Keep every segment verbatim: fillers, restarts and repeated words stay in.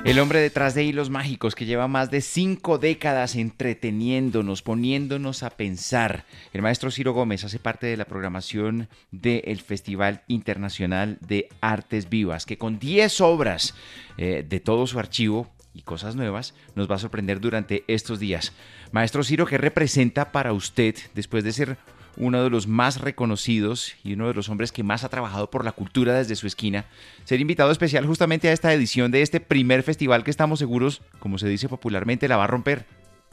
El hombre detrás de Hilos Mágicos, que lleva más de cinco décadas entreteniéndonos, poniéndonos a pensar. El maestro Ciro Gómez hace parte de la programación del Festival Internacional de Artes Vivas, que con diez obras eh, de todo su archivo y cosas nuevas nos va a sorprender durante estos días. Maestro Ciro, ¿qué representa para usted, después de ser uno de los más reconocidos y uno de los hombres que más ha trabajado por la cultura desde su esquina, ser invitado especial justamente a esta edición de este primer festival que estamos seguros, como se dice popularmente, la va a romper?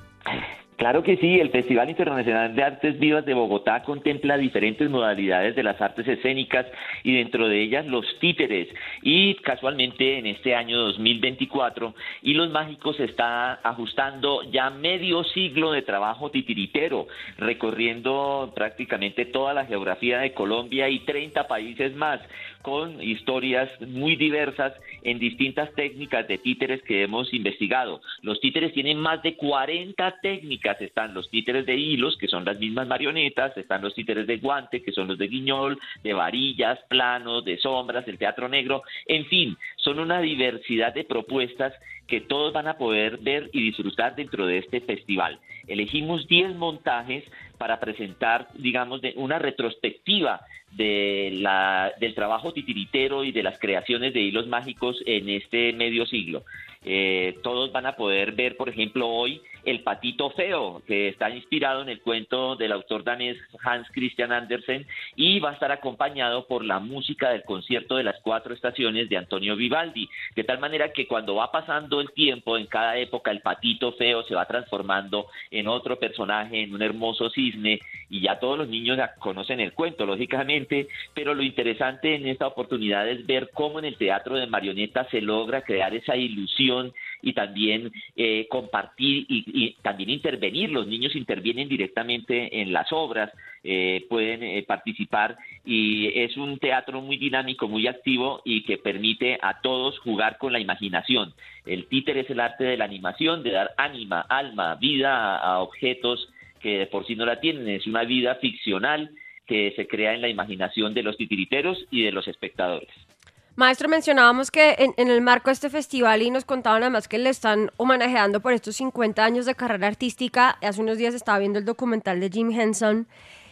Claro que sí, el Festival Internacional de Artes Vivas de Bogotá contempla diferentes modalidades de las artes escénicas y dentro de ellas los títeres. Y casualmente en este año dos mil veinticuatro, Hilos Mágicos está ajustando ya medio siglo de trabajo titiritero, recorriendo prácticamente toda la geografía de Colombia y treinta países más, con historias muy diversas en distintas técnicas de títeres que hemos investigado. Los títeres tienen más de cuarenta técnicas. Están los títeres de hilos, que son las mismas marionetas, están los títeres de guante, que son los de guiñol, de varillas, planos, de sombras, el teatro negro, en fin, son una diversidad de propuestas que todos van a poder ver y disfrutar dentro de este festival. Elegimos diez montajes para presentar, digamos, de una retrospectiva de la, del trabajo titiritero y de las creaciones de Hilos Mágicos en este medio siglo. Eh, todos van a poder ver, por ejemplo, hoy El Patito Feo, que está inspirado en el cuento del autor danés Hans Christian Andersen, y va a estar acompañado por la música del concierto de las cuatro estaciones de Antonio Vivaldi, de tal manera que cuando va pasando el tiempo, en cada época el Patito Feo se va transformando en otro personaje, en un hermoso cisne, y ya todos los niños ya conocen el cuento, lógicamente, pero lo interesante en esta oportunidad es ver cómo en el teatro de marionetas se logra crear esa ilusión y también eh, compartir y, y también intervenir. Los niños intervienen directamente en las obras, eh, pueden eh, participar, y es un teatro muy dinámico, muy activo y que permite a todos jugar con la imaginación. El títere es el arte de la animación, de dar ánima, alma, vida a, a objetos que de por sí no la tienen. Es una vida ficcional que se crea en la imaginación de los titiriteros y de los espectadores. Maestro, mencionábamos que en, en el marco de este festival, y nos contaban además que le están homenajeando por estos cincuenta años de carrera artística. Hace unos días estaba viendo el documental de Jim Henson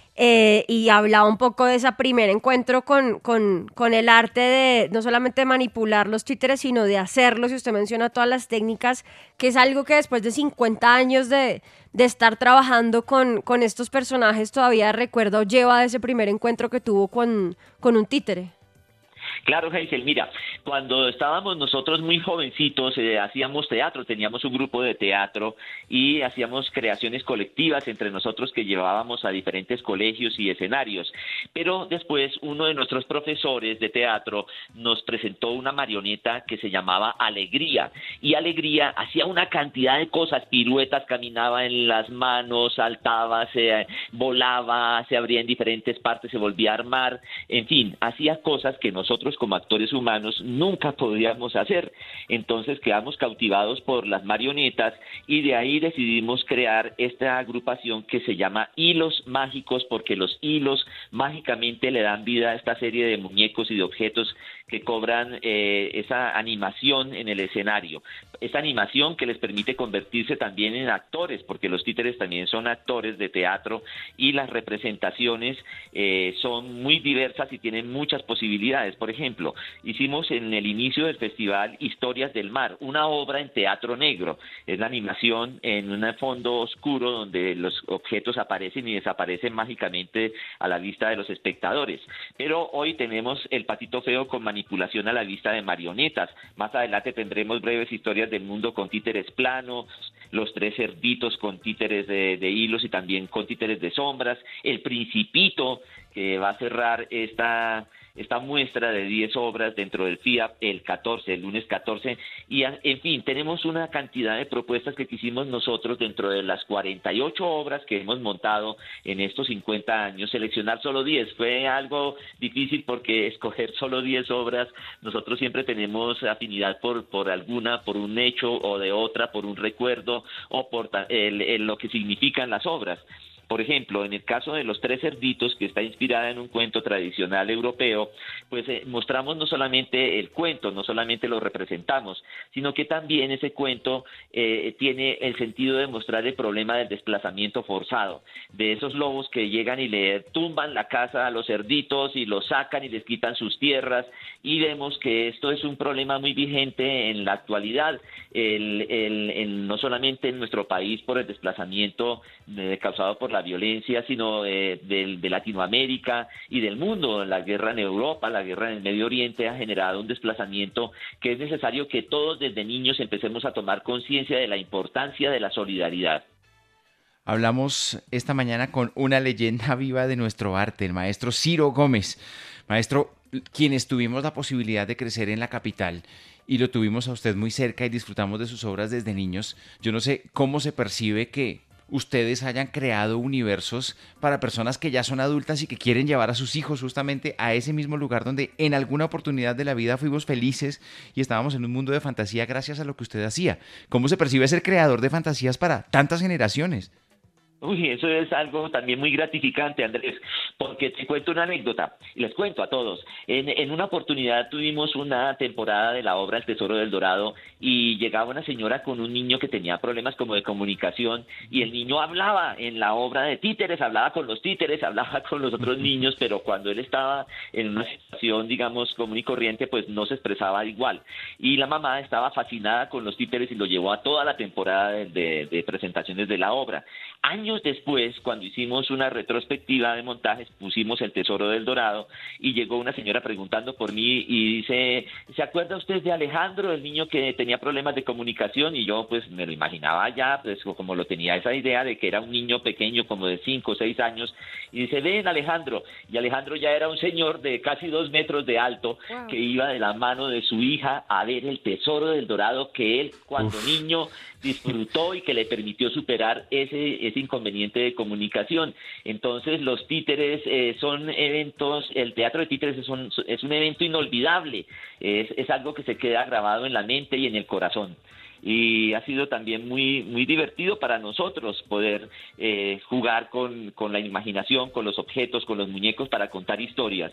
eh, y hablaba un poco de ese primer encuentro con, con, con el arte de no solamente manipular los títeres, sino de hacerlos. Y usted menciona todas las técnicas, que es algo que después de cincuenta años de, de estar trabajando con, con estos personajes todavía recuerda o lleva de ese primer encuentro que tuvo con, con un títere. Claro, Hazel, mira, cuando estábamos nosotros muy jovencitos, eh, hacíamos teatro, teníamos un grupo de teatro y hacíamos creaciones colectivas entre nosotros que llevábamos a diferentes colegios y escenarios. Pero después uno de nuestros profesores de teatro nos presentó una marioneta que se llamaba Alegría, y Alegría hacía una cantidad de cosas, piruetas, caminaba en las manos, saltaba, se volaba, se abría en diferentes partes, se volvía a armar, en fin, hacía cosas que nosotros como actores humanos nunca podíamos hacer. Entonces quedamos cautivados por las marionetas y de ahí decidimos crear esta agrupación que se llama Hilos Mágicos, porque los hilos mágicamente le dan vida a esta serie de muñecos y de objetos que cobran eh, esa animación en el escenario. Esa animación que les permite convertirse también en actores, porque los títeres también son actores de teatro y las representaciones eh, son muy diversas y tienen muchas posibilidades. Por ejemplo, hicimos en el inicio del festival Historias del Mar, una obra en teatro negro. Es la animación en un fondo oscuro donde los objetos aparecen y desaparecen mágicamente a la vista de los espectadores. Pero hoy tenemos El Patito Feo con manipulación a la vista de marionetas. Más adelante tendremos Breves Historias del Mundo con títeres planos, Los Tres Cerditos con títeres de, de hilos y también con títeres de sombras, El Principito, que va a cerrar esta esta muestra de diez obras dentro del F I A P el catorce, el lunes catorce, y en fin, tenemos una cantidad de propuestas que quisimos nosotros dentro de las cuarenta y ocho obras que hemos montado en estos cincuenta años, seleccionar solo diez. Fue algo difícil porque escoger solo diez obras, nosotros siempre tenemos afinidad por, por alguna, por un hecho o de otra, por un recuerdo o por el, el, lo que significan las obras. Por ejemplo, en el caso de Los Tres Cerditos, que está inspirada en un cuento tradicional europeo, pues eh, mostramos no solamente el cuento, no solamente lo representamos, sino que también ese cuento eh, tiene el sentido de mostrar el problema del desplazamiento forzado, de esos lobos que llegan y le tumban la casa a los cerditos y los sacan y les quitan sus tierras, y vemos que esto es un problema muy vigente en la actualidad, el, el, el, no solamente en nuestro país por el desplazamiento eh, causado por la violencia, sino eh, de, de Latinoamérica y del mundo. La guerra en Europa, la guerra en el Medio Oriente ha generado un desplazamiento que es necesario que todos desde niños empecemos a tomar conciencia de la importancia de la solidaridad. Hablamos esta mañana con una leyenda viva de nuestro arte, el maestro Ciro Gómez. Maestro, quienes tuvimos la posibilidad de crecer en la capital y lo tuvimos a usted muy cerca y disfrutamos de sus obras desde niños, yo no sé cómo se percibe que ustedes hayan creado universos para personas que ya son adultas y que quieren llevar a sus hijos justamente a ese mismo lugar donde en alguna oportunidad de la vida fuimos felices y estábamos en un mundo de fantasía gracias a lo que usted hacía. ¿Cómo se percibe ser creador de fantasías para tantas generaciones? Uy, eso es algo también muy gratificante, Andrés, porque te cuento una anécdota, y les cuento a todos. En, en una oportunidad tuvimos una temporada de la obra El Tesoro del Dorado y llegaba una señora con un niño que tenía problemas como de comunicación y el niño hablaba en la obra de títeres, hablaba con los títeres, hablaba con los otros niños, pero cuando él estaba en una situación, digamos, común y corriente, pues no se expresaba igual. Y la mamá estaba fascinada con los títeres y lo llevó a toda la temporada de, de, de presentaciones de la obra. Años después, cuando hicimos una retrospectiva de montajes, pusimos El Tesoro del Dorado y llegó una señora preguntando por mí y dice, ¿se acuerda usted de Alejandro, el niño que tenía problemas de comunicación? Y yo pues me lo imaginaba ya, pues como lo tenía esa idea de que era un niño pequeño como de cinco o seis años, y dice, ven Alejandro, y Alejandro ya era un señor de casi dos metros de alto, wow, que iba de la mano de su hija a ver El Tesoro del Dorado que él cuando Uf. niño disfrutó y que le permitió superar ese, ese inconveniente de comunicación. Entonces los títeres eh, son eventos, el teatro de títeres es un, es un evento inolvidable, es, es algo que se queda grabado en la mente y en el corazón. Y ha sido también muy muy divertido para nosotros poder eh, jugar con, con la imaginación, con los objetos, con los muñecos para contar historias.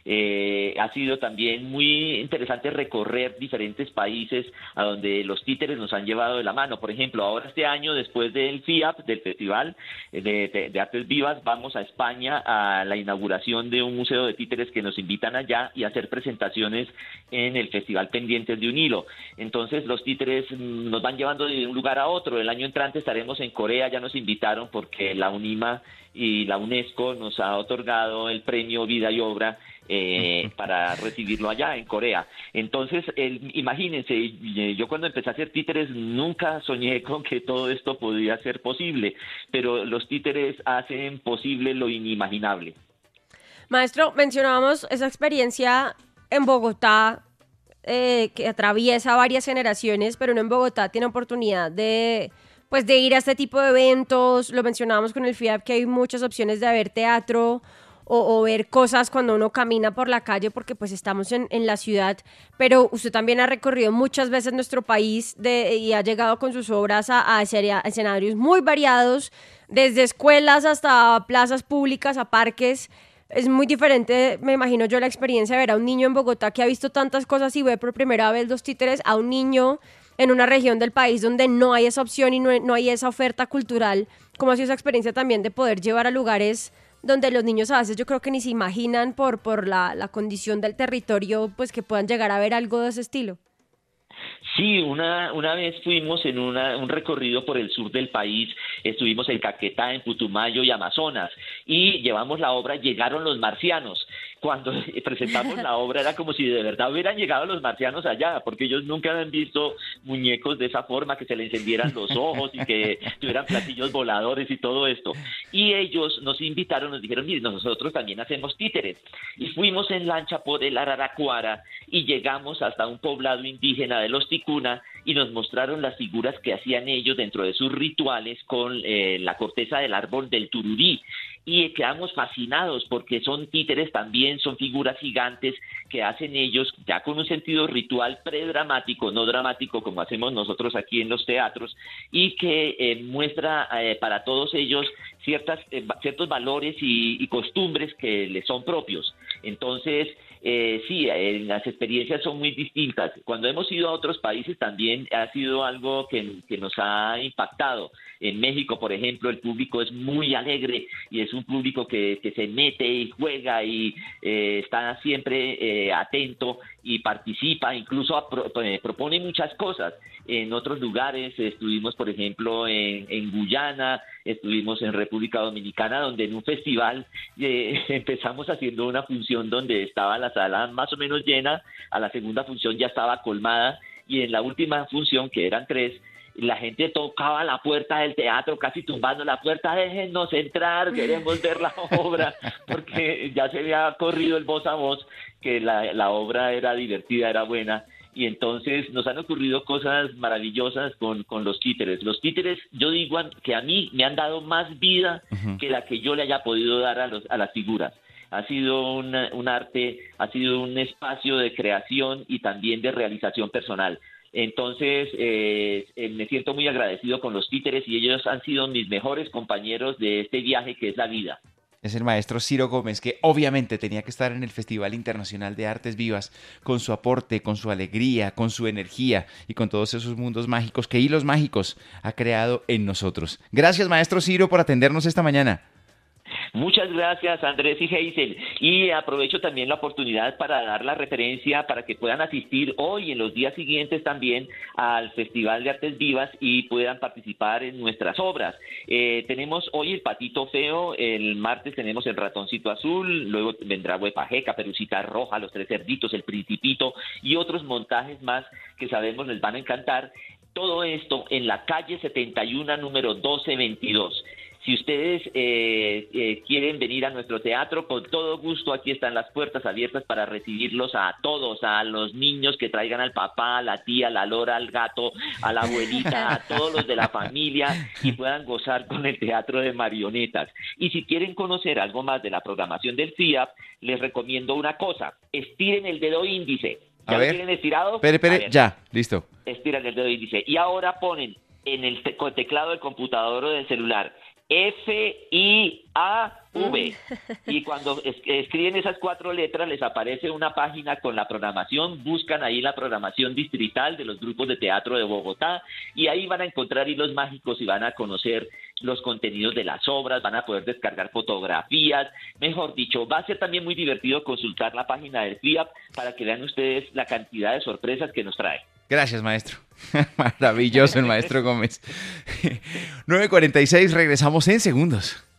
Eh, ha sido también muy interesante recorrer diferentes países a donde los títeres nos han llevado de la mano. Por ejemplo, ahora este año, después del F I A P, del Festival de, de, de Artes Vivas, vamos a España a la inauguración de un museo de títeres que nos invitan allá y a hacer presentaciones en el Festival Pendientes de un Hilo. Entonces los títeres nos van llevando de un lugar a otro. El año entrante estaremos en Corea, ya nos invitaron porque la UNIMA y la UNESCO nos ha otorgado el premio Vida y Obra eh, para recibirlo allá en Corea. Entonces, el, imagínense, yo cuando empecé a hacer títeres nunca soñé con que todo esto podía ser posible, pero los títeres hacen posible lo inimaginable. Maestro, mencionábamos esa experiencia en Bogotá, Eh, que atraviesa varias generaciones, pero uno en Bogotá tiene oportunidad de, pues, de ir a este tipo de eventos. Lo mencionábamos con el F I A P, que hay muchas opciones de ver teatro o, o ver cosas cuando uno camina por la calle, porque pues estamos en, en la ciudad, pero usted también ha recorrido muchas veces nuestro país de, y ha llegado con sus obras a, a escenarios muy variados, desde escuelas hasta plazas públicas, a parques. Es muy diferente, me imagino yo, la experiencia de ver a un niño en Bogotá que ha visto tantas cosas y ve por primera vez los títeres a un niño en una región del país donde no hay esa opción y no, no hay esa oferta cultural. ¿Cómo ha sido esa experiencia también de poder llevar a lugares donde los niños a veces yo creo que ni se imaginan por, por la, la condición del territorio, pues que puedan llegar a ver algo de ese estilo? Sí, una, una vez fuimos en una, un recorrido por el sur del país, estuvimos en Caquetá, en Putumayo y Amazonas, y llevamos la obra Llegaron los marcianos. Cuando presentamos la obra era como si de verdad hubieran llegado los marcianos allá, porque ellos nunca habían visto muñecos de esa forma, que se le encendieran los ojos y que tuvieran platillos voladores y todo esto. Y ellos nos invitaron, nos dijeron, mire, nosotros también hacemos títeres. Y fuimos en lancha por el Araraquara y llegamos hasta un poblado indígena de los Ticuna y nos mostraron las figuras que hacían ellos dentro de sus rituales con eh, la corteza del árbol del tururí. Y quedamos fascinados porque son títeres también, son figuras gigantes que hacen ellos ya con un sentido ritual predramático, no dramático como hacemos nosotros aquí en los teatros, y que eh, muestra eh, para todos ellos ciertas, eh, ciertos valores y, y costumbres que les son propios. Entonces, eh, sí, eh, las experiencias son muy distintas. Cuando hemos ido a otros países también ha sido algo que, que nos ha impactado. En México, por ejemplo, el público es muy alegre y es un público que, que se mete y juega y eh, está siempre eh, atento y participa, incluso a pro, eh, propone muchas cosas. En otros lugares estuvimos, por ejemplo, en, en Guyana, estuvimos en República Dominicana, donde en un festival eh, empezamos haciendo una función donde estaba la sala más o menos llena, a la segunda función ya estaba colmada y en la última función, que eran tres, la gente tocaba la puerta del teatro, casi tumbando la puerta, déjennos entrar, queremos ver la obra, porque ya se había corrido el voz a voz que la, la obra era divertida, era buena, y entonces nos han ocurrido cosas maravillosas con, con los títeres. Los títeres, yo digo que a mí me han dado más vida uh-huh. que la que yo le haya podido dar a, los, a las figuras. Ha sido un, un arte, ha sido un espacio de creación y también de realización personal. Entonces, eh, eh, me siento muy agradecido con los títeres y ellos han sido mis mejores compañeros de este viaje que es la vida. Es el maestro Ciro Gómez, que obviamente tenía que estar en el Festival Internacional de Artes Vivas con su aporte, con su alegría, con su energía y con todos esos mundos mágicos que Hilos Mágicos ha creado en nosotros. Gracias, maestro Ciro, por atendernos esta mañana. Muchas gracias, Andrés y Hazel, y aprovecho también la oportunidad para dar la referencia para que puedan asistir hoy y en los días siguientes también al Festival de Artes Vivas y puedan participar en nuestras obras. Eh, tenemos hoy el Patito Feo, el martes tenemos el Ratoncito Azul, luego vendrá Huepaje, Caperucita Roja, Los Tres Cerditos, El Principito y otros montajes más que sabemos les van a encantar. Todo esto en la calle setenta y uno, número doce veintidós. Si ustedes eh, eh, quieren venir a nuestro teatro, con todo gusto, aquí están las puertas abiertas para recibirlos a todos, a los niños que traigan al papá, a la tía, a la lora, al gato, a la abuelita, a todos los de la familia y puedan gozar con el teatro de marionetas. Y si quieren conocer algo más de la programación del C I A P, les recomiendo una cosa, estiren el dedo índice. ¿Ya a lo ver, tienen estirado? Espere, espere, ya, listo. Estiran el dedo índice. Y ahora ponen en el te- teclado del computador o del celular F I A V y cuando es- escriben esas cuatro letras les aparece una página con la programación, buscan ahí la programación distrital de los grupos de teatro de Bogotá y ahí van a encontrar hilos mágicos y van a conocer los contenidos de las obras, van a poder descargar fotografías, mejor dicho, va a ser también muy divertido consultar la página del F I A P para que vean ustedes la cantidad de sorpresas que nos trae. Gracias, maestro. Maravilloso el maestro Gómez. nueve cuarenta y seis, regresamos en segundos.